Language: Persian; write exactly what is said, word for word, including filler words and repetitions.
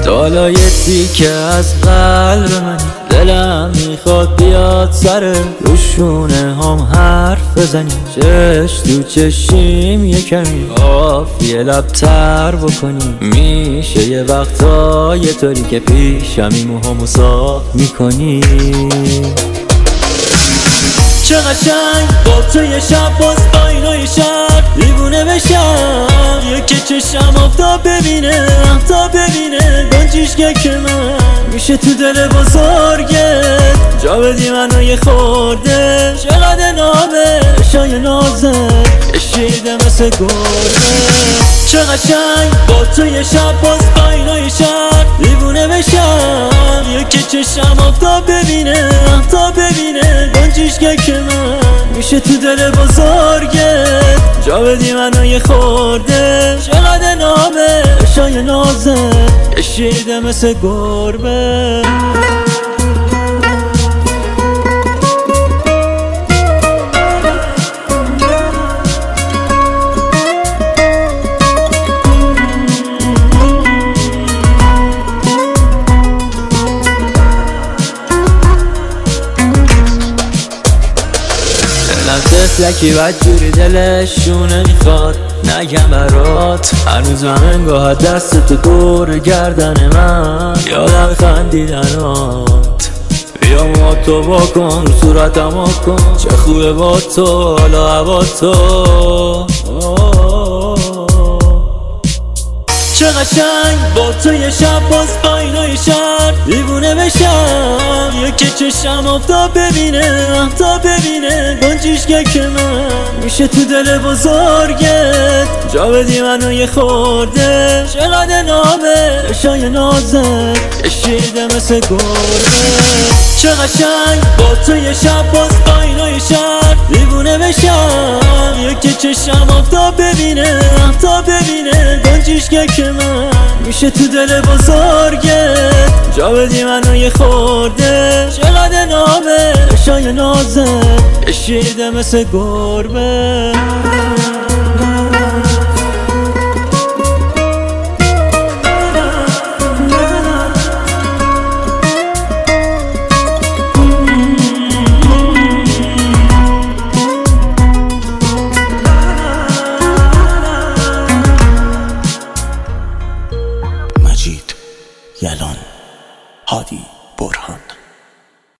حالا یه تیکه از قلب منی، دلم میخواد بیاد سر روشونه هم حرف بزنی، چش تو چشیم یه کمی آفیه لبتر بکنی. میشه یه وقتا یه طوری که پیشمی موهامو صاف میکنی. چه قشنگ با تو یه شب باز آینای شب دیوونه بشم، یکی چشم آفتاب ببینه آفتاب ببینه گنجیشگه که من میشه تو دل بزرگت جا بدی منو یه خورده. چقدر نامه شای نازه کشیده مثل گرده. چه قشنگ با تو یه شب باز آینای شب دیوونه بشم، یکی چشم آفتاب ببینه آفتاب ببینه گنجیشگه که من میشه تو دل بزرگت جا بدی منو یه خورده. چقدر نامه شای نازه کشیده مثل گربه. تفلکی بدجوری دلشونه میخواد نگم برات، هنوز من انگاه دست تو دور گردن من یادم خندیدنات. بیا موهاتو بکن صورتمو کن چه خوبه با تو حالا هوا تو. چه قشنگ با تو یه شب باز آینای شب دیوونه بشم، یکی چشم آفتاب ببینه آفتاب ببینه گنجیشگه که من میشه تو دل بزرگت جا بدی منو یه خورده. چقدر نامه شای نازه کشیده مثل گربه. چه قشنگ با تو یه شب باز آینای شب دیوونه بشم، یکی چشم آفتاب ببینه آفتاب ببینه گنجیشگه که من میشه تو دل بزرگت جا بدی منو یه خورده. چقدر نامه شای نازه کشیده مثل گربه. یلان هادی برهان.